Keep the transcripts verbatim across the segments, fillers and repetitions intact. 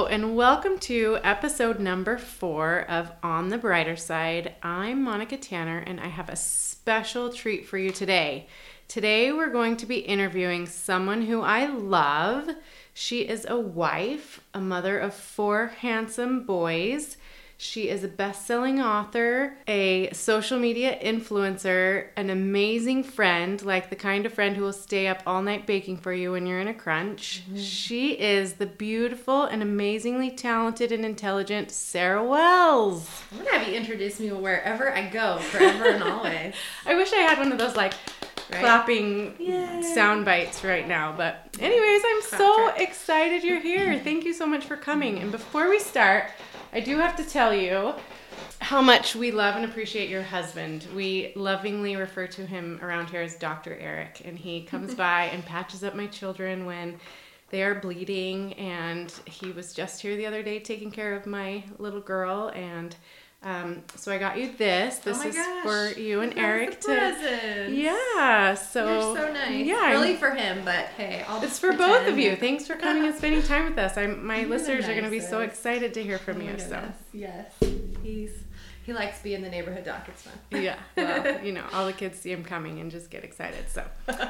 and welcome to episode number four of On the Brighter Side. I'm Monica Tanner, and I have a special treat for you today. Today, we're going to be interviewing someone who I love. She is a wife, a mother of four handsome boys. She is a best-selling author, a social media influencer, an amazing friend, like the kind of friend who will stay up all night baking for you when you're in a crunch. Mm-hmm. She is the beautiful and amazingly talented and intelligent Sarah Wells. I'm going to have you introduce me wherever I go, forever and always. I wish I had one of those, like, right? clapping Yay. sound bites right now. But anyways, I'm Clap so track. excited you're here. Thank you so much for coming. And before we start, I do have to tell you how much we love and appreciate your husband. We lovingly refer to him around here as Doctor Eric, and he comes by and patches up my children when they are bleeding, and he was just here the other day taking care of my little girl, and um, so I got you this. This oh my is gosh. for you and That's Eric the to present. Yeah, so You're so nice. Yeah, really for him, but hey, I'll it's just for both of you. that. Thanks for coming and spending time with us. I'm my You're listeners the are going to be so nicest. excited to hear from oh you. So yes, he's he likes being the neighborhood doc. It's fun. Yeah, well, you know, all the kids see him coming and just get excited. So.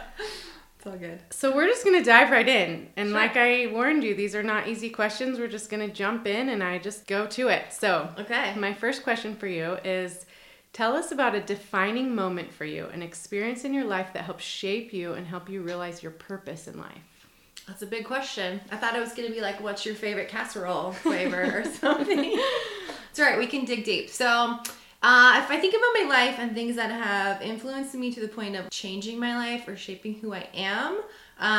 It's all good. So we're just going to dive right in. And sure. like I warned you, these are not easy questions. We're just going to jump in and I just go to it. So okay. My first question for you is, tell us about a defining moment for you, an experience in your life that helped shape you and help you realize your purpose in life. That's a big question. I thought it was going to be like, what's your favorite casserole flavor or something? It's all right. We can dig deep. So... Uh, if I think about my life and things that have influenced me to the point of changing my life or shaping who I am, um,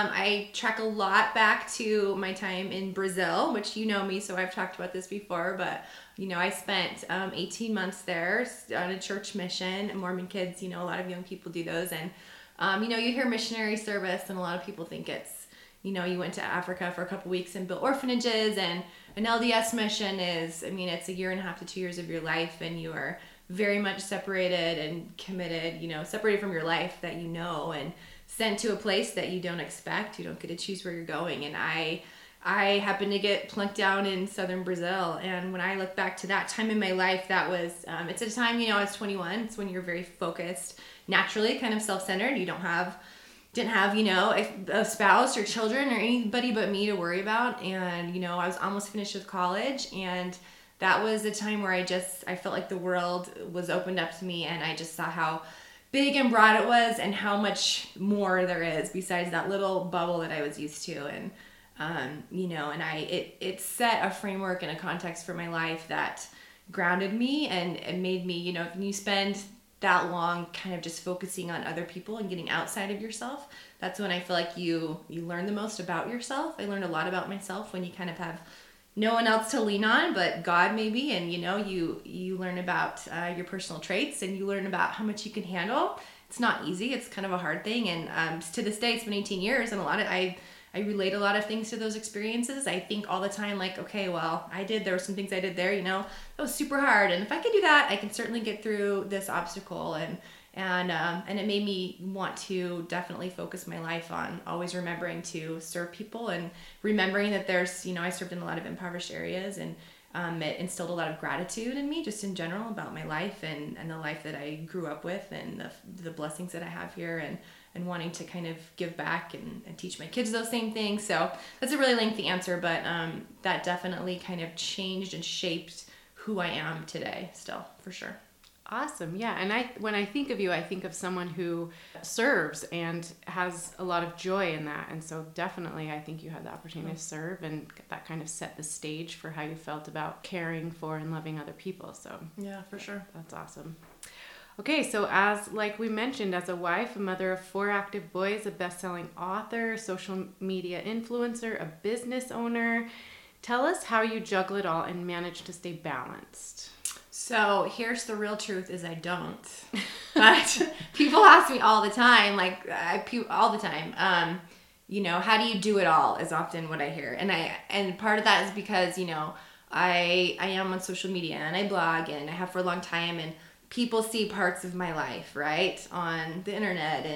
I track a lot back to my time in Brazil, which you know me, so I've talked about this before, but, you know, I spent um, eighteen months there on a church mission. Mormon kids, you know, a lot of young people do those, and, um, you know, you hear missionary service, and a lot of people think it's, you know, you went to Africa for a couple weeks and built orphanages, and an L D S mission is, I mean, it's a year and a half to two years of your life, and you are very much separated and committed, you know, separated from your life that you know, and sent to a place that you don't expect. You don't get to choose where you're going. And I I happened to get plunked down in southern Brazil. And when I look back to that time in my life, that was, um, it's a time, you know, I was twenty-one. It's when you're very focused, naturally, kind of self-centered. You don't have, didn't have, you know, a, a spouse or children or anybody but me to worry about. And, you know, I was almost finished with college, and that was a time where I just, I felt like the world was opened up to me, and I just saw how big and broad it was and how much more there is besides that little bubble that I was used to. And, um, you know, and I, it, it set a framework and a context for my life that grounded me and, and made me, you know, when you spend that long kind of just focusing on other people and getting outside of yourself, that's when I feel like you, you learn the most about yourself. I learned a lot about myself when you kind of have no one else to lean on but God maybe, and you know, you you learn about uh, your personal traits, and you learn about how much you can handle. It's not easy. It's kind of a hard thing, and um, to this day, it's been eighteen years, and a lot of I I relate a lot of things to those experiences. I think all the time, like, okay, well, I did, there were some things I did there, you know, that was super hard, and if I could do that, I can certainly get through this obstacle. And And um, and it made me want to definitely focus my life on always remembering to serve people, and remembering that there's, you know, I served in a lot of impoverished areas, and um, it instilled a lot of gratitude in me just in general about my life and, and the life that I grew up with, and the the blessings that I have here, and, and wanting to kind of give back and, and teach my kids those same things. So that's a really lengthy answer, but um, that definitely kind of changed and shaped who I am today still, for sure. Awesome. Yeah. And I, when I think of you, I think of someone who serves and has a lot of joy in that. And so definitely, I think you had the opportunity to serve, and that kind of set the stage for how you felt about caring for and loving other people. So yeah, for sure. That's awesome. Okay. So as, like we mentioned, as a wife, a mother of four active boys, a best-selling author, social media influencer, a business owner, tell us how you juggle it all and manage to stay balanced. So here's the real truth is I don't, but people ask me all the time, like I, all the time, um, you know, how do you do it all is often what I hear. And I, and part of that is because, you know, I, I am on social media, and I blog, and I have for a long time, and people see parts of my life, right, on the internet, and,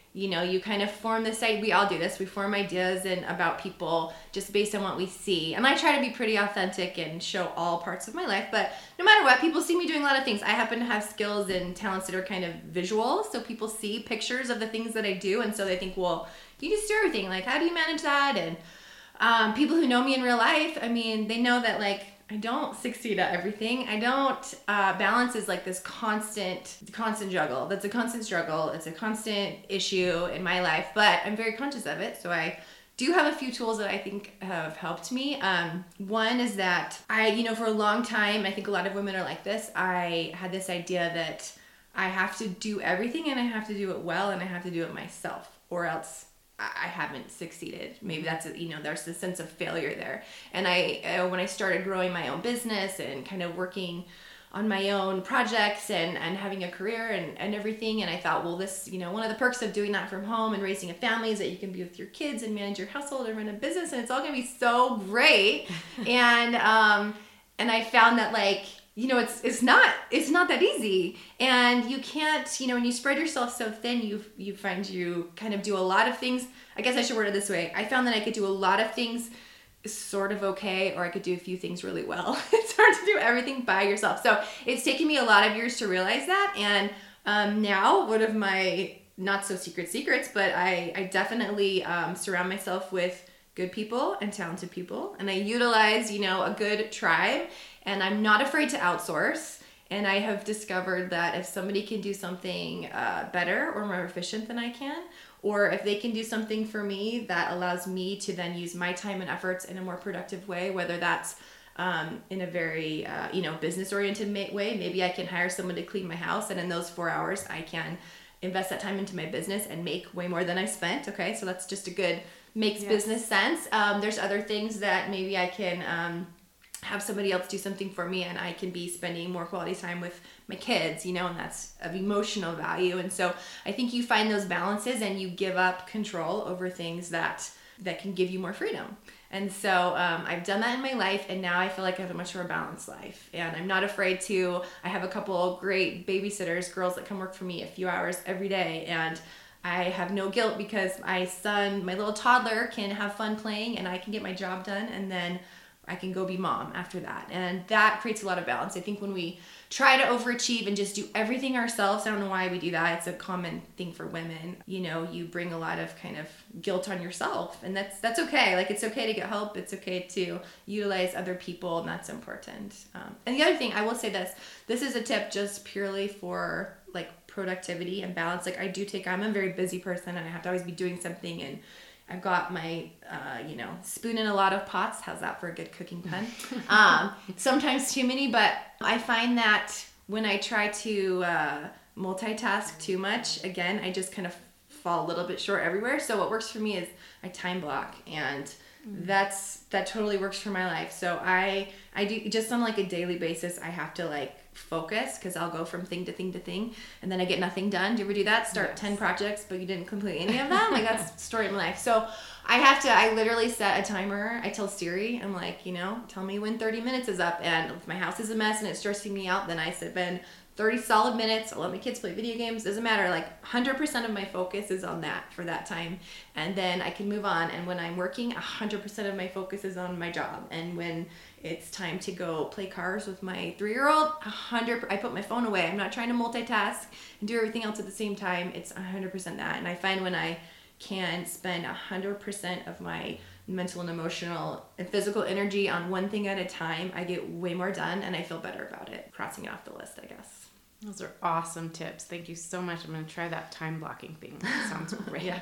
you know, you kind of form this idea. We all do this. We form ideas and about people just based on what we see. And I try to be pretty authentic and show all parts of my life. But no matter what, people see me doing a lot of things. I happen to have skills and talents that are kind of visual. So people see pictures of the things that I do. And so they think, well, you just do everything. Like, how do you manage that? And um, people who know me in real life, I mean, they know that, like, I don't succeed at everything. I don't, uh, balance is like this constant, constant juggle. That's a constant struggle. It's a constant issue in my life, but I'm very conscious of it. So I do have a few tools that I think have helped me. Um, one is that I, you know, for a long time, I think a lot of women are like this. I had this idea that I have to do everything and I have to do it well and I have to do it myself or else I haven't succeeded. Maybe that's, a, you know, there's a sense of failure there. And I, uh, when I started growing my own business and kind of working on my own projects and, and having a career and, and everything, and I thought, well, this, you know, one of the perks of doing that from home and raising a family is that you can be with your kids and manage your household and run a business, and it's all going to be so great. and, um, and I found that, like, you know, it's it's not it's not that easy, and you can't, you know, when you spread yourself so thin, you you find you kind of do a lot of things. I guess I should word it this way. I found that I could do a lot of things sort of okay, or I could do a few things really well. It's hard to do everything by yourself. So it's taken me a lot of years to realize that, and um, now one of my not so secret secrets, but I I definitely um, surround myself with good people and talented people, and I utilize, you know, a good tribe. And I'm not afraid to outsource. And I have discovered that if somebody can do something uh, better or more efficient than I can, or if they can do something for me that allows me to then use my time and efforts in a more productive way, whether that's um, in a very, uh, you know, business-oriented ma- way, maybe I can hire someone to clean my house, and in those four hours, I can invest that time into my business and make way more than I spent. Okay, so that's just a good, makes yes. business sense. Um, there's other things that maybe I can... Um, have somebody else do something for me, and I can be spending more quality time with my kids, you know, and that's of emotional value. And so I think you find those balances and you give up control over things that that can give you more freedom. And so um, I've done that in my life, and now I feel like I have a much more balanced life, and I'm not afraid to. I have a couple great babysitters, girls that come work for me a few hours every day, and I have no guilt because my son, my little toddler, can have fun playing and I can get my job done, and then I can go be mom after that. And that creates a lot of balance. I think when we try to overachieve and just do everything ourselves, I don't know why we do that. It's a common thing for women. You know, you bring a lot of kind of guilt on yourself, and that's that's okay. Like, it's okay to get help. It's okay to utilize other people, and that's important. Um, and the other thing, I will say this, this is a tip just purely for like productivity and balance. Like, I do take, I'm a very busy person, and I have to always be doing something, and I've got my, uh, you know, spoon in a lot of pots. How's that for a good cooking pun? um, sometimes too many, but I find that when I try to uh, multitask too much, again, I just kind of fall a little bit short everywhere. So what works for me is I time block, and mm. that's that totally works for my life. So I I do just on like a daily basis. I have to like focus, because I'll go from thing to thing to thing, and then I get nothing done. Do you ever do that? Start yes. ten projects, but you didn't complete any of them? Like, that's the story of my life. So I have to, I literally set a timer. I tell Siri, I'm like, you know, tell me when thirty minutes is up, and if my house is a mess and it's stressing me out, then I spend thirty solid minutes. I'll let my kids play video games. Doesn't matter. Like, one hundred percent of my focus is on that for that time, and then I can move on. And when I'm working, one hundred percent of my focus is on my job. And when it's time to go play cars with my three-year-old, one hundred I put my phone away. I'm not trying to multitask and do everything else at the same time. It's one hundred percent that. And I find when I can spend one hundred percent of my mental and emotional and physical energy on one thing at a time, I get way more done, and I feel better about it, crossing it off the list, I guess. Those are awesome tips. Thank you so much. I'm going to try that time blocking thing. That sounds great. Yeah.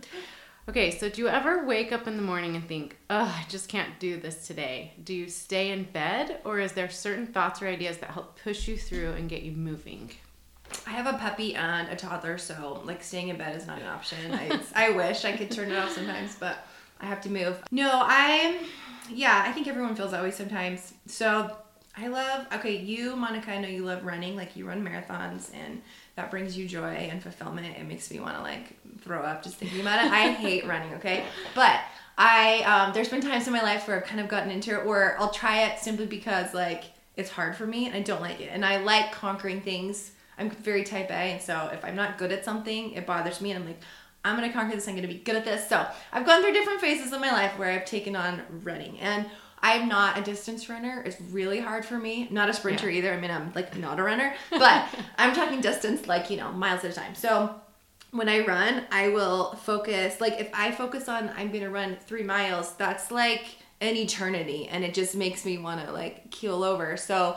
Okay, so do you ever wake up in the morning and think, oh, I just can't do this today? Do you stay in bed, or is there certain thoughts or ideas that help push you through and get you moving? I have a puppy and a toddler, so like staying in bed is not an option. I, I wish I could turn it off sometimes, but I have to move. No, I, yeah, I think everyone feels that way sometimes. So I love, okay, you, Monica, I know you love running, like you run marathons, and that brings you joy and fulfillment. It makes me want to like throw up just thinking about it. I hate running, okay? But I, um, there's been times in my life where I've kind of gotten into it where I'll try it simply because like it's hard for me and I don't like it. And I like conquering things. I'm very type A, and so if I'm not good at something, it bothers me, and I'm like, I'm going to conquer this. I'm going to be good at this. So I've gone through different phases of my life where I've taken on running. And I'm not a distance runner. It's really hard for me. Not a sprinter yeah. either. I mean, I'm like not a runner, but I'm talking distance like, you know, miles at a time. So when I run, I will focus, like if I focus on, I'm going to run three miles, that's like an eternity. And it just makes me want to like keel over. So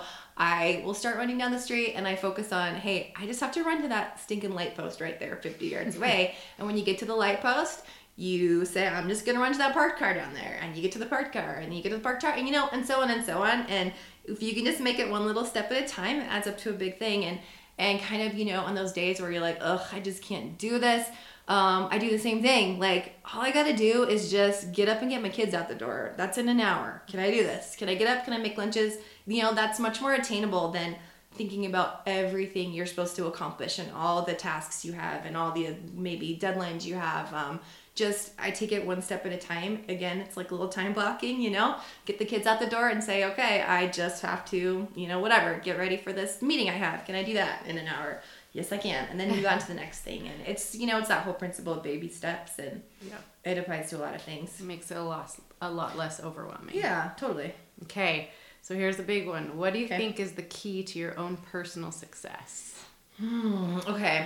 I will start running down the street and I focus on, hey, I just have to run to that stinking light post right there, fifty yards away. And when you get to the light post, you say, I'm just going to run to that parked car down there. And you get to the parked car and you get to the parked car and, you know, and so on and so on. And if you can just make it one little step at a time, it adds up to a big thing. And, and kind of, you know, on those days where you're like, ugh, I just can't do this. Um, I do the same thing. Like, all I got to do is just get up and get my kids out the door. That's in an hour. Can I do this? Can I get up? Can I make lunches? You know, that's much more attainable than thinking about everything you're supposed to accomplish and all the tasks you have and all the maybe deadlines you have. Um, just, I take it one step at a time. Again, it's like a little time blocking, you know, get the kids out the door and say, okay, I just have to, you know, whatever, get ready for this meeting I have. Can I do that in an hour? Yes, I can. And then move on to the next thing. And it's, you know, it's that whole principle of baby steps, and yeah. it applies to a lot of things. It makes it a lot, a lot less overwhelming. Yeah, totally. Okay. So here's a big one. What do you okay. think is the key to your own personal success? Hmm, okay.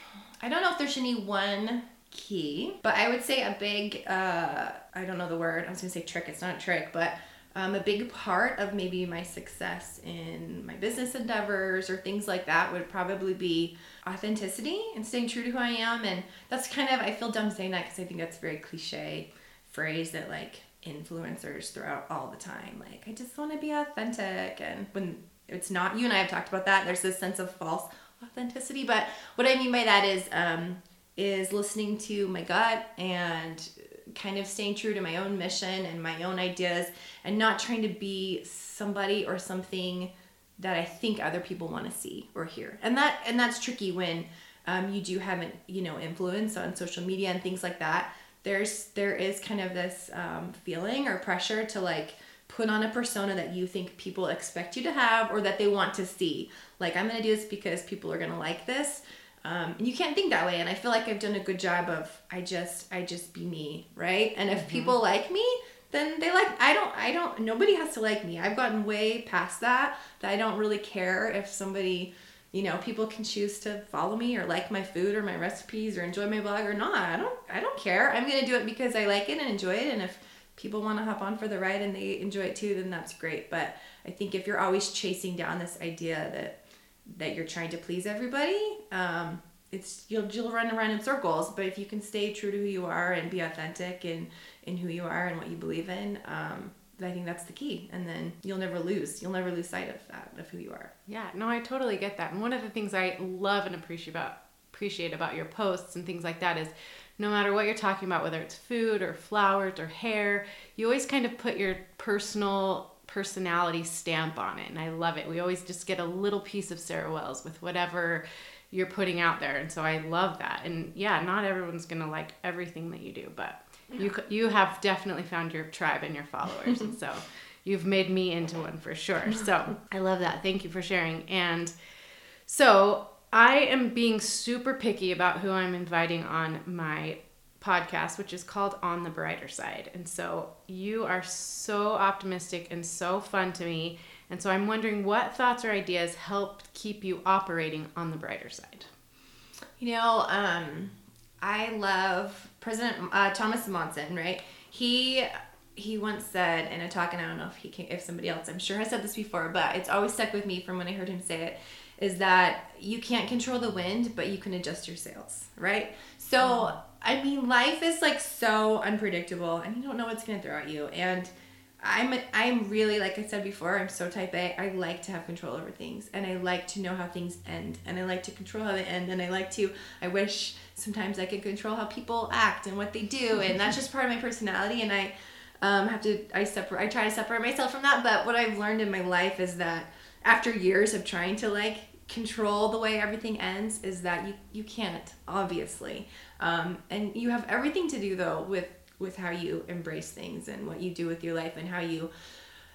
I don't know if there's any one key, but I would say a big, uh, I don't know the word. I was going to say trick. It's not a trick, but um, a big part of maybe my success in my business endeavors or things like that would probably be authenticity and staying true to who I am. And that's kind of, I feel dumb saying that because I think that's a very cliche phrase that like influencers throw out all the time. Like, I just want to be authentic. And when it's not, you and I have talked about that, there's this sense of false authenticity. But what I mean by that is, um, is listening to my gut and kind of staying true to my own mission and my own ideas and not trying to be somebody or something that I think other people want to see or hear. And that, and that's tricky when, um, you do have an, you know, influence on social media and things like that. There's, there is kind of this, um, feeling or pressure to like put on a persona that you think people expect you to have or that they want to see. Like, I'm going to do this because people are going to like this. Um, and you can't think that way. And I feel like I've done a good job of, I just, I just be me. Right. And if mm-hmm. people like me, then they like, I don't, I don't, nobody has to like me. I've gotten way past that, that I don't really care if somebody, you know, people can choose to follow me or like my food or my recipes or enjoy my blog or not. I don't, I don't care. I'm going to do it because I like it and enjoy it. And if people want to hop on for the ride and they enjoy it too, then that's great. But I think if you're always chasing down this idea that, that you're trying to please everybody, um, it's you'll you'll run around in circles. But if you can stay true to who you are and be authentic in, in who you are and what you believe in, um, I think that's the key. And then you'll never lose. You'll never lose sight of that, of who you are. Yeah, no, I totally get that. And one of the things I love and appreciate about appreciate about your posts and things like that is no matter what you're talking about, whether it's food or flowers or hair, you always kind of put your personal personality stamp on it. And I love it. We always just get a little piece of Sarah Wells with whatever you're putting out there. And so I love that. And yeah, not everyone's going to like everything that you do, but yeah. you you have definitely found your tribe and your followers. And so you've made me into one for sure. So I love that. Thank you for sharing. And so I am being super picky about who I'm inviting on my podcast, which is called On the Brighter Side. And so you are so optimistic and so fun to me. And so I'm wondering what thoughts or ideas helped keep you operating on the brighter side? You know, um, I love President uh, Thomas Monson, right? He he once said in a talk, and I don't know if he can, if somebody else, I'm sure has said this before, but it's always stuck with me from when I heard him say it, is that you can't control the wind, but you can adjust your sails, right? So, mm. I mean, life is like so unpredictable and you don't know what's going to throw at you. And I'm, a, I'm really, like I said before, I'm so type A. I like to have control over things and I like to know how things end and I like to control how they end. And I like to, I wish sometimes I could control how people act and what they do. And that's just part of my personality. And I um, have to, I separate, I try to separate myself from that. But what I've learned in my life is that after years of trying to like control the way everything ends is that you, you can't, obviously. Um, and you have everything to do though with, with how you embrace things and what you do with your life and how you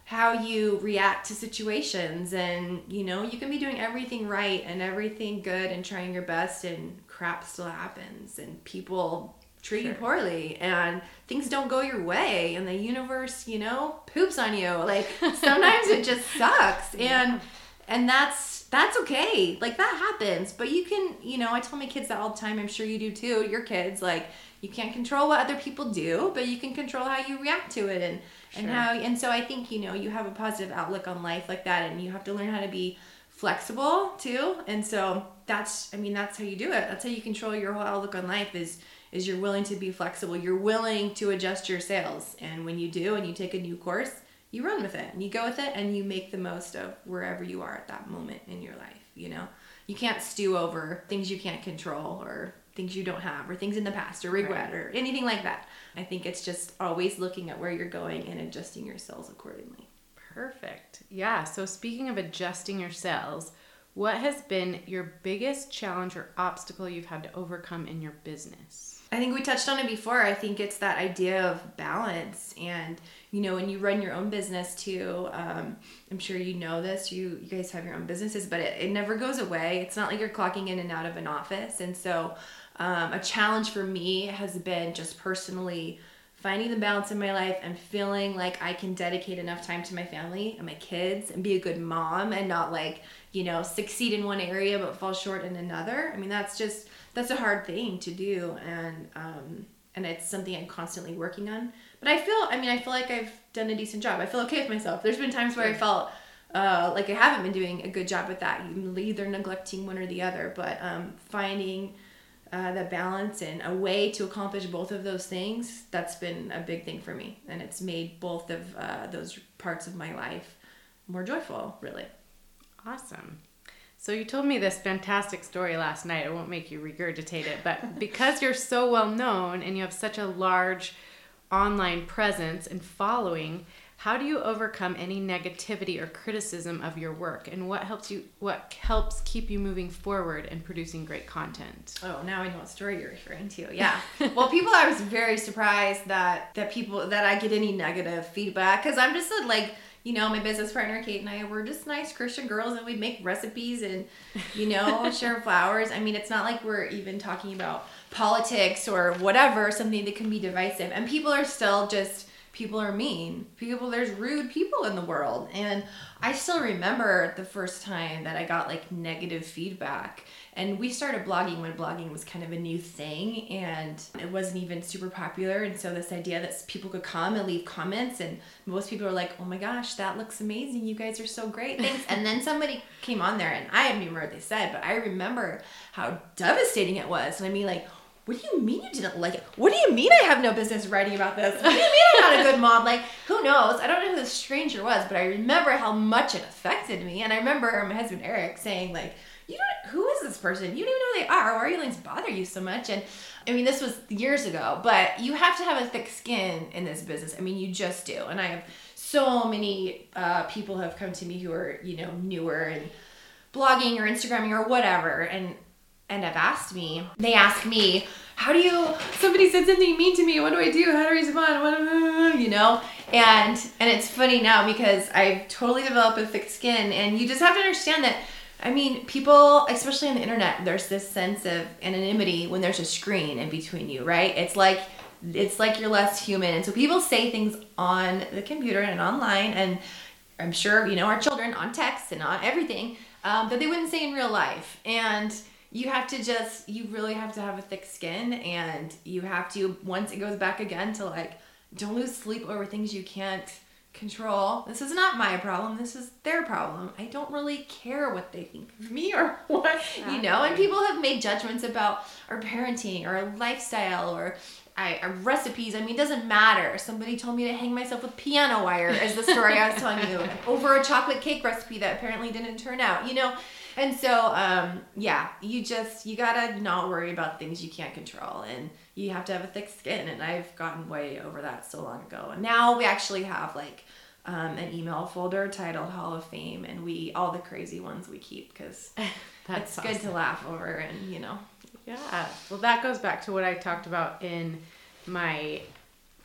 how you react to situations. And, you know, you can be doing everything right and everything good and trying your best, and crap still happens and people treat sure. you poorly and things don't go your way and the universe, you know, poops on you. Like sometimes it just sucks. Yeah. And and that's that's okay. Like that happens. But you can, you know, I tell my kids that all the time. I'm sure you do too. Your kids, like, you can't control what other people do, but you can control how you react to it. And Sure. and how and so I think, you know, you have a positive outlook on life like that, and you have to learn how to be flexible too. And so that's, I mean, that's how you do it. That's how you control your whole outlook on life, is is you're willing to be flexible. You're willing to adjust your sails. And when you do, and you take a new course, you run with it and you go with it and you make the most of wherever you are at that moment in your life. You know, you can't stew over things you can't control, or things you don't have, or things in the past, or regret, right. or anything like that. I think it's just always looking at where you're going and adjusting your sails accordingly. Perfect. Yeah. So speaking of adjusting your sails, what has been your biggest challenge or obstacle you've had to overcome in your business? I think we touched on it before. I think it's that idea of balance. And, you know, when you run your own business too, um, I'm sure you know this, you, you guys have your own businesses, but it, it never goes away. It's not like you're clocking in and out of an office. And so um, a challenge for me has been just personally finding the balance in my life and feeling like I can dedicate enough time to my family and my kids and be a good mom, and not like, you know, succeed in one area but fall short in another. I mean, that's just, that's a hard thing to do. And, um, and it's something I'm constantly working on. But I feel, I mean, I feel like I've done a decent job. I feel okay with myself. There's been times where I felt uh, like I haven't been doing a good job with that, either neglecting one or the other. But um, finding uh, that balance and a way to accomplish both of those things, that's been a big thing for me. And it's made both of uh, those parts of my life more joyful, really. Awesome. So you told me this fantastic story last night. I won't make you regurgitate it, but because you're so well known and you have such a large online presence and following, how do you overcome any negativity or criticism of your work, and what helps you what helps keep you moving forward and producing great content? Oh, now I know what story you're referring to. Yeah. Well, people, I was very surprised that that people that I get any negative feedback, because I'm just a, like, you know, my business partner, Kate, and I, we're just nice Christian girls, and we make recipes and, you know, share flowers. I mean, it's not like we're even talking about politics or whatever, something that can be divisive. And people are still just, people are mean. People, there's rude people in the world. And I still remember the first time that I got like negative feedback. And we started blogging when blogging was kind of a new thing, and it wasn't even super popular. And so this idea that people could come and leave comments, and most people were like, oh my gosh, that looks amazing. You guys are so great. Thanks. And then somebody came on there, and I didn't remember what they said, but I remember how devastating it was. And I mean, like, what do you mean you didn't like it? What do you mean I have no business writing about this? What do you mean I'm not a good mom? Like, who knows? I don't know who this stranger was, but I remember how much it affected me. And I remember my husband, Eric, saying like, you don't, who is this person? You don't even know who they are. Why are your links bother you so much? And I mean, this was years ago, but you have to have a thick skin in this business. I mean, you just do. And I have so many uh, people who have come to me who are, you know, newer and blogging or Instagramming or whatever, and and have asked me, they ask me, how do you, somebody said something mean to me, what do I do? How do I respond? What, you know? And and it's funny now because I've totally developed a thick skin, and you just have to understand that, I mean, people, especially on the internet, there's this sense of anonymity when there's a screen in between you, right? It's like, it's like you're less human. And so people say things on the computer and online, and I'm sure, you know, our children on text and on everything, um, that they wouldn't say in real life. And you have to just, you really have to have a thick skin, and you have to, once it goes back again to like, don't lose sleep over things you can't control. This is not my problem. This is their problem. I don't really care what they think of me or what, exactly. You know, and people have made judgments about our parenting or our lifestyle or I, our recipes. I mean, it doesn't matter. Somebody told me to hang myself with piano wire, is the story I was telling you, over a chocolate cake recipe that apparently didn't turn out, you know? And so, um, yeah, you just, you gotta not worry about things you can't control, and you have to have a thick skin. And I've gotten way over that so long ago. And now we actually have like um, an email folder titled Hall of Fame, and we, all the crazy ones we keep, because it's awesome. Good to laugh over, and you know. Yeah. Well, that goes back to what I talked about in my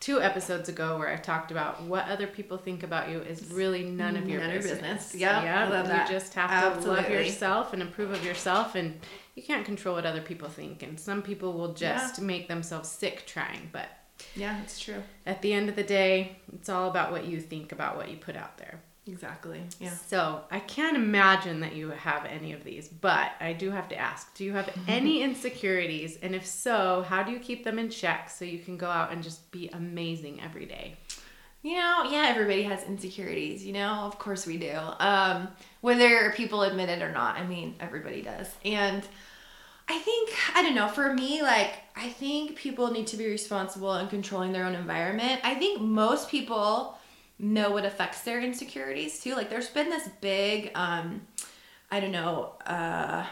two episodes ago where I talked about what other people think about you is really none of your none business. Of your business. Yeah, yeah. I love that. You just have Absolutely. to love yourself and approve of yourself, and you can't control what other people think. And some people will just yeah. make themselves sick trying, but yeah, it's true. At the end of the day, it's all about what you think about what you put out there. Exactly. Yeah. So I can't imagine that you have any of these, but I do have to ask, do you have any insecurities? And if so, how do you keep them in check so you can go out and just be amazing every day? You know, yeah, everybody has insecurities, you know, of course we do. Um, whether people admit it or not, I mean, everybody does. And I think, I don't know, for me, like, I think people need to be responsible in controlling their own environment. I think most people know what affects their insecurities too. Like, there's been this big, um, I don't know, uh,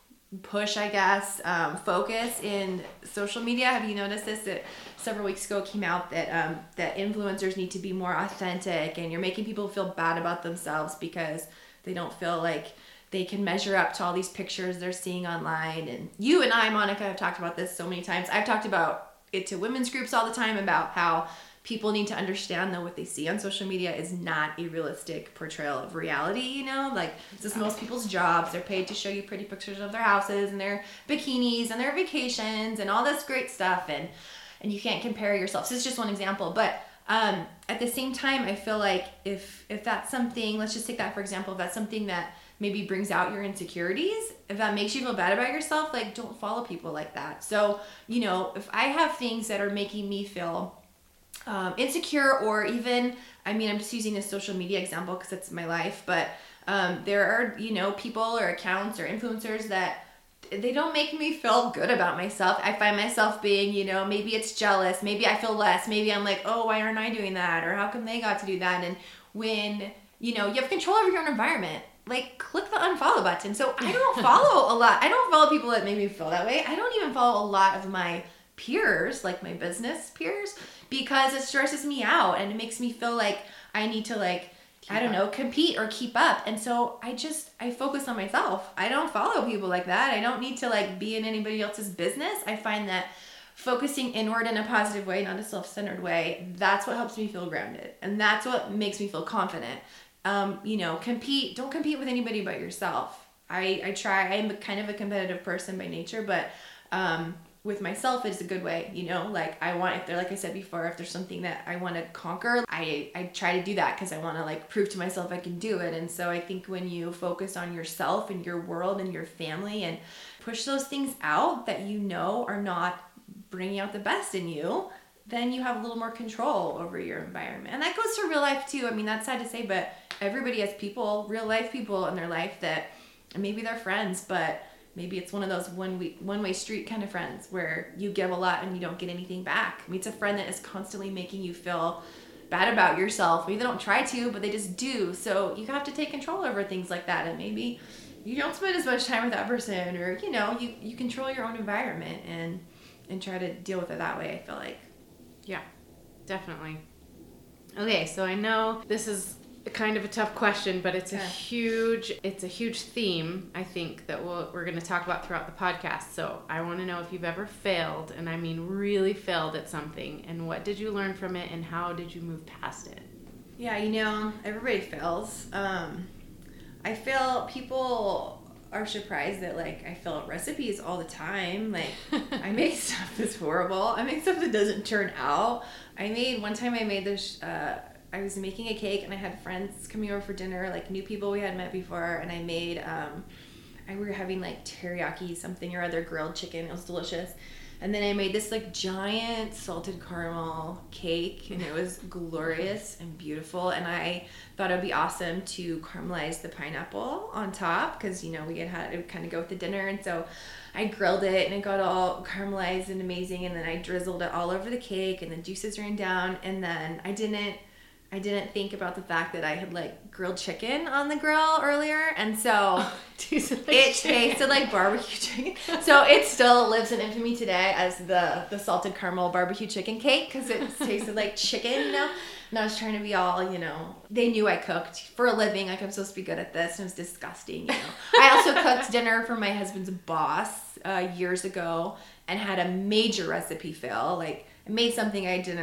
push, I guess, um, focus in social media. Have you noticed this? That several weeks ago came out that um, that influencers need to be more authentic, and you're making people feel bad about themselves because they don't feel like they can measure up to all these pictures they're seeing online. And you and I, Monica, have talked about this so many times. I've talked about it to women's groups all the time about how people need to understand that what they see on social media is not a realistic portrayal of reality, you know? Like, this is most people's jobs. They're paid to show you pretty pictures of their houses and their bikinis and their vacations and all this great stuff, and and you can't compare yourself. So it's just one example. But um, at the same time, I feel like if if that's something, let's just take that for example, if that's something that maybe brings out your insecurities, if that makes you feel bad about yourself, like, don't follow people like that. So, you know, if I have things that are making me feel um, insecure, or even, I mean, I'm just using a social media example because it's my life, but um, there are, you know, people or accounts or influencers that they don't make me feel good about myself. I find myself being, you know, maybe it's jealous, maybe I feel less, maybe I'm like, oh, why aren't I doing that? Or how come they got to do that? And when, you know, you have control over your own environment, like, click the unfollow button. So I don't follow a lot. I don't follow people that make me feel that way. I don't even follow a lot of my peers, like my business peers, because it stresses me out and it makes me feel like I need to, like, keep I don't up. know, compete or keep up. And so I just, I focus on myself. I don't follow people like that. I don't need to, like, be in anybody else's business. I find that focusing inward in a positive way, not a self-centered way, that's what helps me feel grounded. And that's what makes me feel confident. Um, you know, compete, don't compete with anybody but yourself. I, I try, I'm a kind of a competitive person by nature, but, um, with myself, it's a good way, you know, like, I want, if there, like I said before, if there's something that I want to conquer, I, I try to do that because I want to, like, prove to myself I can do it. And so I think when you focus on yourself and your world and your family and push those things out that you know are not bringing out the best in you, then you have a little more control over your environment. And that goes for real life too. I mean, that's sad to say, but everybody has people, real life people in their life that maybe they're friends, but maybe it's one of those one way, one way street kind of friends where you give a lot and you don't get anything back. I mean, it's a friend that is constantly making you feel bad about yourself. Maybe they don't try to, but they just do. So you have to take control over things like that. And maybe you don't spend as much time with that person, or, you know, you, you control your own environment and, and try to deal with it that way, I feel like. Yeah, definitely. Okay, so I know this is kind of a tough question, but it's a yeah. huge it's a huge theme, I think, that we'll, we're going to talk about throughout the podcast. So I want to know if you've ever failed, and I mean really failed at something, and what did you learn from it, and how did you move past it? Yeah, you know, everybody fails. Um, I fail, people are surprised that, like, I fail at recipes all the time. Like, I make stuff that's horrible. I make stuff that doesn't turn out. I made, one time I made this, uh, I was making a cake and I had friends coming over for dinner, like new people we hadn't met before, and I made, um, I we were having like teriyaki something or other grilled chicken. It was delicious. And then I made this like giant salted caramel cake, and it was glorious and beautiful. And I thought it would be awesome to caramelize the pineapple on top because, you know, we had had it would kind of go with the dinner. And so I grilled it and it got all caramelized and amazing. And then I drizzled it all over the cake and the juices ran down. And then I didn't I didn't think about the fact that I had like grilled chicken on the grill earlier, and so oh, it, like it tasted like barbecue chicken. So it still lives in infamy today as the the salted caramel barbecue chicken cake because it tasted like chicken, you know. And I was trying to be all, you know, they knew I cooked for a living, like I'm supposed to be good at this, and it was disgusting, you know. I also cooked dinner for my husband's boss uh, years ago and had a major recipe fail. Like, I made something I didn't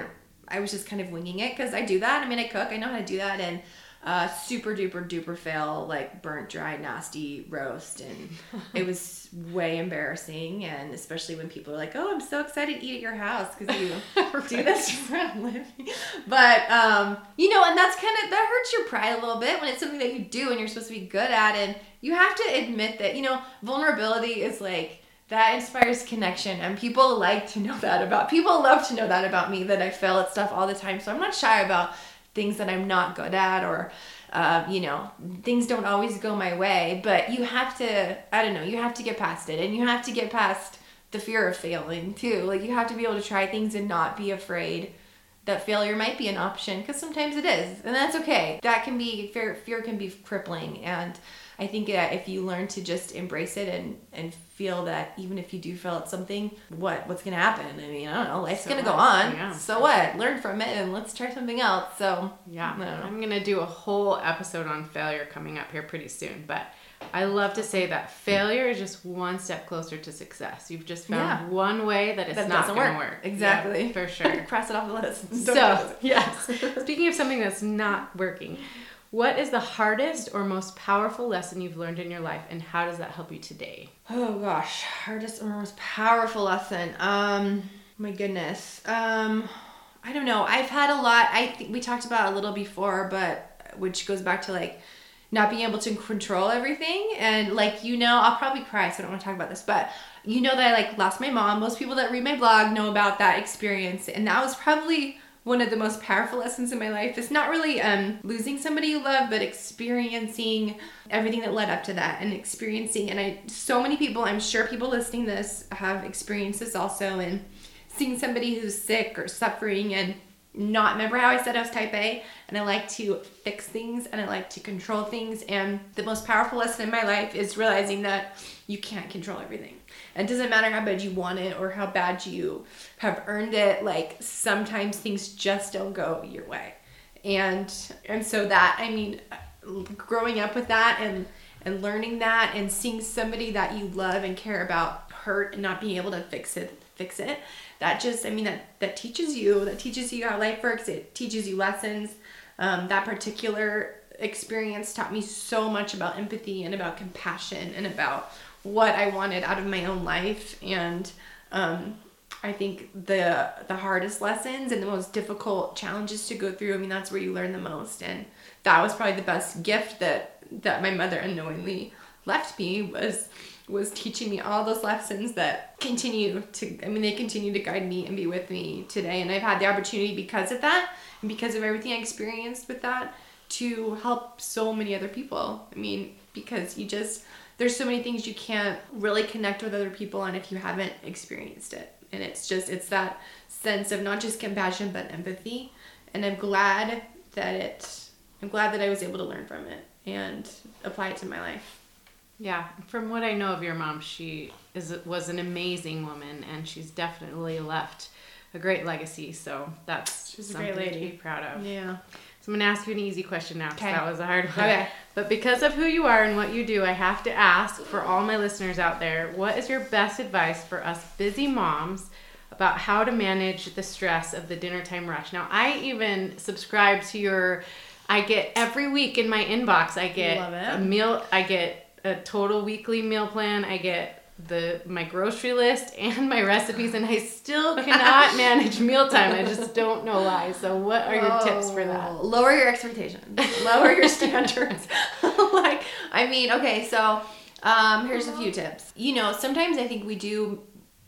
I was just kind of winging it because I do that. I mean, I cook. I know how to do that. And uh, super duper duper fail, like burnt, dry, nasty roast. And it was way embarrassing. And especially when people are like, oh, I'm so excited to eat at your house because you right. do this for a living. But, um, you know, and that's kind of, that hurts your pride a little bit when it's something that you do and you're supposed to be good at. And you have to admit that, you know, vulnerability is like, that inspires connection, and people like to know that about, people love to know that about me, that I fail at stuff all the time. So I'm not shy about things that I'm not good at, or, uh, you know, things don't always go my way, but you have to, I don't know, you have to get past it, and you have to get past the fear of failing too. Like, you have to be able to try things and not be afraid that failure might be an option, because sometimes it is, and that's okay. That can be, fear, fear can be crippling, and I think that if you learn to just embrace it and, and feel that even if you do fail at something, what what's going to happen? I mean, I don't know. Life's so going to go on. Yeah. So what? Learn from it and let's try something else. So, yeah. I'm going to do a whole episode on failure coming up here pretty soon. But I love to say that failure is just one step closer to success. You've just found yeah. one way that it's that not going to work. work. Exactly. Yeah, for sure. Cross it off the list. So, yes. Speaking of something that's not working, what is the hardest or most powerful lesson you've learned in your life, and how does that help you today? Oh gosh, hardest or most powerful lesson. Um, my goodness. Um, I don't know. I've had a lot. I think we talked about it a little before, but which goes back to like not being able to control everything. And like, you know, I'll probably cry, so I don't want to talk about this, but you know that I like lost my mom. Most people that read my blog know about that experience, and that was probably one of the most powerful lessons in my life. Is not really um, losing somebody you love, but experiencing everything that led up to that, and experiencing, and I, so many people, I'm sure people listening to this have experienced this also, and seeing somebody who's sick or suffering, and not, remember how I said I was type A, and I like to fix things, and I like to control things, and the most powerful lesson in my life is realizing that you can't control everything. And it doesn't matter how bad you want it or how bad you have earned it. Like, sometimes things just don't go your way. And and so that, I mean, growing up with that and, and learning that and seeing somebody that you love and care about hurt and not being able to fix it, fix it, that just, I mean, that, that teaches you, that teaches you how life works. It teaches you lessons. Um, that particular experience taught me so much about empathy and about compassion and about what I wanted out of my own life. And um, I think the the hardest lessons and the most difficult challenges to go through, I mean, that's where you learn the most. And that was probably the best gift that that my mother unknowingly left me, was was teaching me all those lessons that continue to, I mean, they continue to guide me and be with me today. And I've had the opportunity, because of that and because of everything I experienced with that, to help so many other people. I mean, because you just, there's so many things you can't really connect with other people on if you haven't experienced it. And it's just, it's that sense of not just compassion, but empathy. And I'm glad that it, I'm glad that I was able to learn from it and apply it to my life. Yeah. From what I know of your mom, she is was an amazing woman, and she's definitely left a great legacy. So that's she's something a great lady to be proud of. Yeah. So I'm going to ask you an easy question now, because okay. that was a hard one. Okay. But because of who you are and what you do, I have to ask, for all my listeners out there, what is your best advice for us busy moms about how to manage the stress of the dinner time rush? Now, I even subscribe to your, I get every week in my inbox, I get a meal, I get a total weekly meal plan, I get the my grocery list and my recipes, and I still cannot manage mealtime. I just don't know why. So what are your Whoa. tips for that? Lower your expectations. Lower your standards. Like, I mean, okay, so um, here's a few tips. You know, sometimes I think we do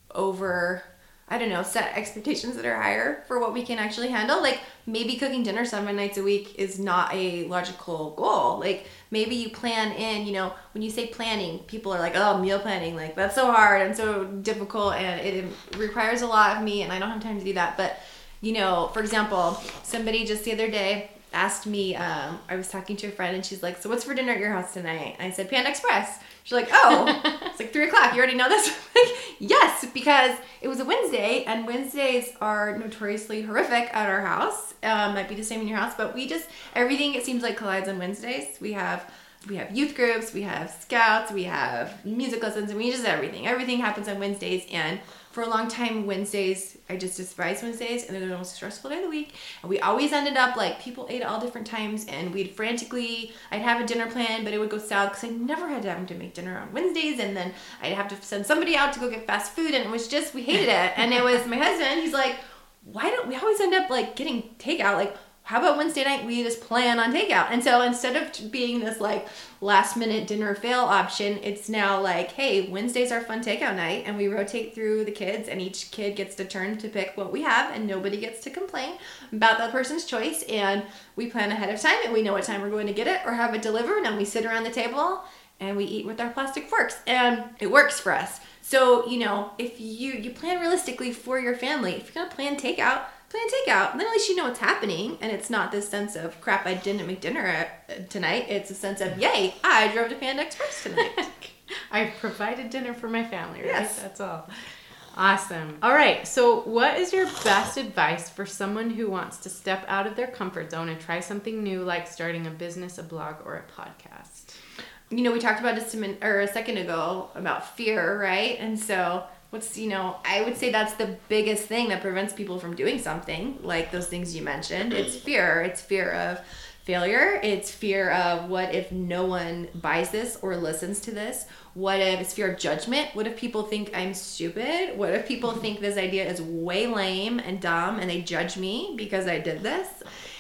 over, I don't know, set expectations that are higher for what we can actually handle. Like, maybe cooking dinner seven nights a week is not a logical goal. Like, maybe you plan in, you know, when you say planning, people are like, oh, meal planning, like, that's so hard and so difficult, and it requires a lot of me, and I don't have time to do that. But, you know, for example, somebody just the other day asked me, um, I was talking to a friend, and she's like, so what's for dinner at your house tonight? And I said, Panda Express. She's like, oh, it's like three o'clock. You already know this? Like, yes, because it was a Wednesday, and Wednesdays are notoriously horrific at our house. Um, might be the same in your house, but we just, everything, it seems like, collides on Wednesdays. We have We have youth groups, we have scouts, we have music lessons, and we just everything. Everything happens on Wednesdays, and for a long time, Wednesdays, I just despised Wednesdays, and they're the most stressful day of the week. And we always ended up, like, people ate at all different times, and we'd frantically, I'd have a dinner plan, but it would go south, because I never had time to make dinner on Wednesdays, and then I'd have to send somebody out to go get fast food, and it was just, we hated it. And it was my husband, he's like, why don't we always end up, like, getting takeout? Like, how about Wednesday night we just plan on takeout? And so instead of being this like last minute dinner fail option, it's now like, hey, Wednesday's our fun takeout night, and we rotate through the kids, and each kid gets to turn to pick what we have, and nobody gets to complain about that person's choice. And we plan ahead of time, and we know what time we're going to get it or have it delivered, and we sit around the table and we eat with our plastic forks, and it works for us. So, you know, if you, you plan realistically for your family, if you're going to plan takeout, plan takeout. And then at least you know what's happening. And it's not this sense of, crap, I didn't make dinner at, tonight. It's a sense of, yay, I drove to Panda Express tonight. I've provided dinner for my family, right? Yes. That's all. Awesome. All right. So what is your best advice for someone who wants to step out of their comfort zone and try something new, like starting a business, a blog, or a podcast? You know, we talked about just a, minute, or a second ago about fear, right? And so what's, you know, I would say that's the biggest thing that prevents people from doing something, like those things you mentioned. It's fear. It's fear of failure. It's fear of what if no one buys this or listens to this? What if it's fear of judgment? What if people think I'm stupid? What if people think this idea is way lame and dumb and they judge me because I did this?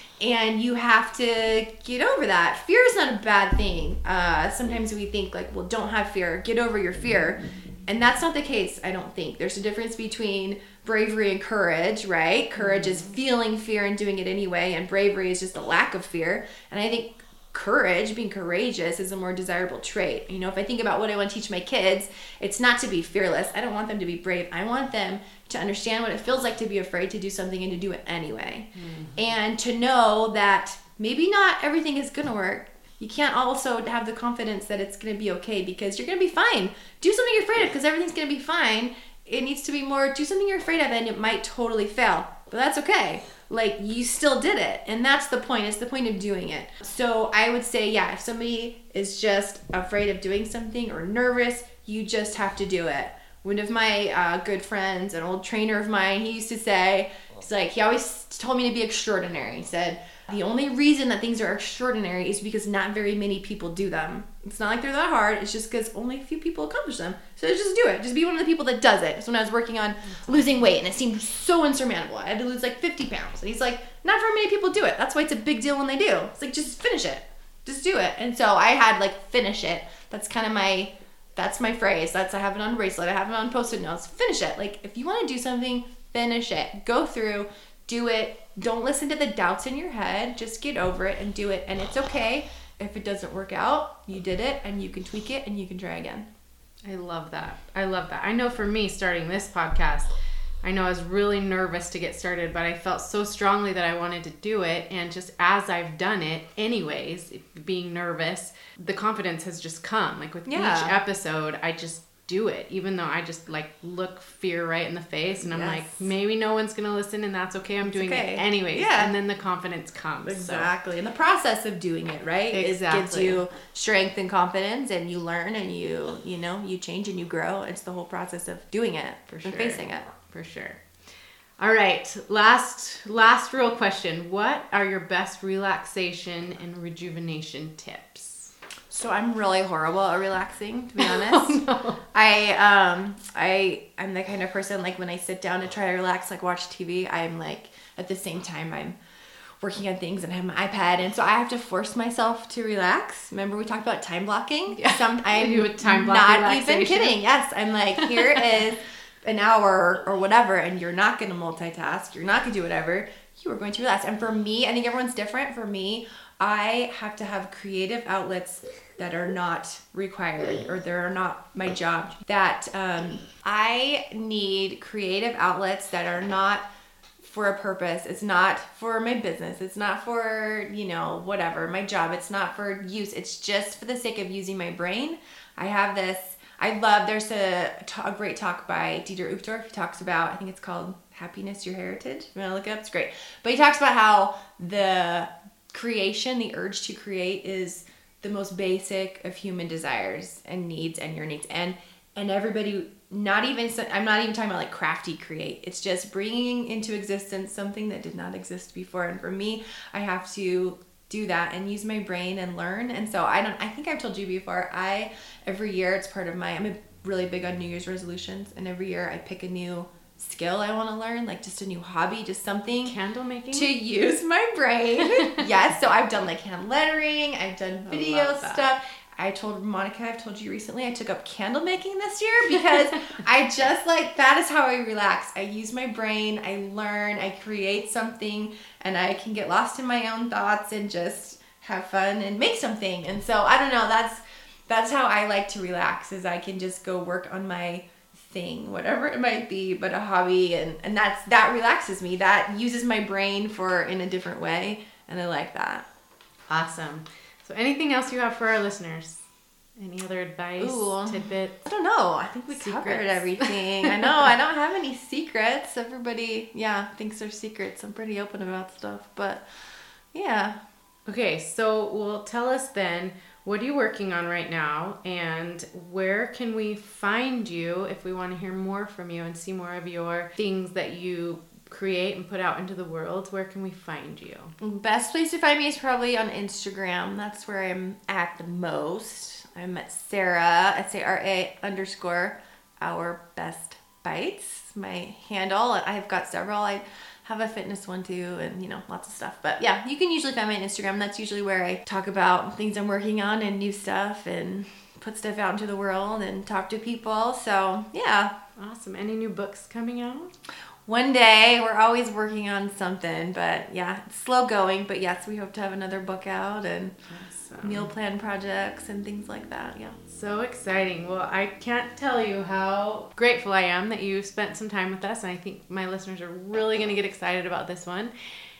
And you have to get over that. Fear is not a bad thing. Uh, sometimes we think like, well, don't have fear. Get over your fear. And that's not the case, I don't think. There's a difference between bravery and courage, right? Courage is feeling fear and doing it anyway, and bravery is just a lack of fear. And I think courage, being courageous, is a more desirable trait. You know, if I think about what I want to teach my kids, it's not to be fearless. I don't want them to be brave. I want them to understand what it feels like to be afraid to do something and to do it anyway. Mm-hmm. And to know that maybe not everything is going to work. You can't also have the confidence that it's going to be okay, because you're going to be fine. Do something you're afraid of, because everything's going to be fine. It needs to be more, do something you're afraid of, and it might totally fail. But that's okay. Like, you still did it. And that's the point. It's the point of doing it. So I would say, yeah, if somebody is just afraid of doing something or nervous, you just have to do it. One of my uh, good friends, an old trainer of mine, he used to say, he's like, he always told me to be extraordinary. He said, the only reason that things are extraordinary is because not very many people do them. It's not like they're that hard. It's just because only a few people accomplish them. So just do it. Just be one of the people that does it. So when I was working on losing weight, and it seemed so insurmountable. I had to lose like fifty pounds. And he's like, not very many people do it. That's why it's a big deal when they do. It's like, just finish it. Just do it. And so I had like, finish it. That's kind of my, that's my phrase. That's, I have it on a bracelet. I have it on Post-it notes. Finish it. Like, if you want to do something, finish it. Go through, do it. Don't listen to the doubts in your head. Just get over it and do it. And it's okay if it doesn't work out. You did it, and you can tweak it, and you can try again. I love that. I love that. I know for me, starting this podcast, I know I was really nervous to get started, but I felt so strongly that I wanted to do it. And just as I've done it anyways, being nervous, the confidence has just come. Like with Yeah. each episode, I just do it, even though I just like look fear right in the face, and I'm Yes. like, maybe no one's gonna listen, and that's okay. I'm It's doing okay. it anyways. Yeah. And then the confidence comes. Exactly. And the process of doing it, right? Exactly. It gives you strength and confidence, and you learn, and you, you know, you change and you grow. It's the whole process of doing it For sure. and facing it. For sure. All right. Last, last real question. What are your best relaxation and rejuvenation tips? So I'm really horrible at relaxing, to be honest. Oh, no. I um I I'm the kind of person, like, when I sit down to try to relax, like watch T V, I'm like, at the same time I'm working on things and I have my iPad, and so I have to force myself to relax. Remember we talked about time blocking? Yeah. Some I'm You do a time block not relaxation. even kidding. Yes, I'm like, here is an hour or whatever, and you're not going to multitask. You're not going to do whatever. You are going to relax. And for me, I think everyone's different. For me, I have to have creative outlets that are not required, or they're not my job. That um, I need creative outlets that are not for a purpose. It's not for my business. It's not for, you know, whatever, my job. It's not for use. It's just for the sake of using my brain. I have this, I love, there's a, a great talk by Dieter Uchtdorf. He talks about, I think it's called Happiness, Your Heritage. You want to look it up? It's great. But he talks about how the creation, the urge to create is the most basic of human desires and needs and your needs. And and everybody, not even, I'm not even talking about like crafty create. It's just bringing into existence something that did not exist before. And for me, I have to do that and use my brain and learn. And so I don't, I think I've told you before, I, every year it's part of my, I'm really big on New Year's resolutions. And every year I pick a new skill I want to learn, like just a new hobby, just something. Candle making? To use my brain. Yes. So I've done like hand lettering. I've done video stuff. I told Monica, I've told you recently, I took up candle making this year because I just like, that is how I relax. I use my brain, I learn, I create something, and I can get lost in my own thoughts and just have fun and make something. And so I don't know, that's that's how I like to relax, is I can just go work on my thing, whatever it might be, but a hobby, and, and that's that relaxes me. That uses my brain for in a different way, and I like that. Awesome. So anything else you have for our listeners? Any other advice, Ooh, tidbits? I don't know. I think we Secrets. covered everything. I know. I don't have any secrets. Everybody, yeah, thinks they're secrets. I'm pretty open about stuff, but yeah. Okay, so well, tell us then, what are you working on right now, and where can we find you if we want to hear more from you and see more of your things that you create and put out into the world? Where can we find you? Best place to find me is probably on Instagram. That's where I'm at the most. I'm at Sarah, S A R A underscore our best bites. My handle. I've got several. I have a fitness one too, and you know, lots of stuff. But yeah, you can usually find me on Instagram. That's usually where I talk about things I'm working on and new stuff and put stuff out into the world and talk to people. So yeah. Awesome. Any new books coming out? One day. We're always working on something, but yeah, it's slow going. But yes, we hope to have another book out and awesome. meal plan projects and things like that. Yeah. So exciting. Well, I can't tell you how grateful I am that you spent some time with us. And I think my listeners are really going to get excited about this one.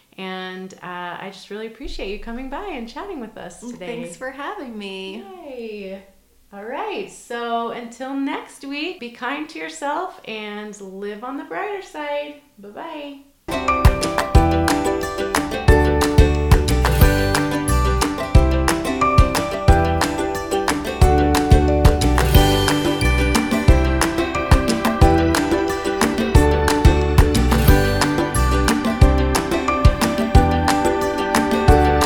And uh, I just really appreciate you coming by and chatting with us today. Thanks for having me. Yay. All right, so until next week, be kind to yourself and live on the brighter side. Bye-bye.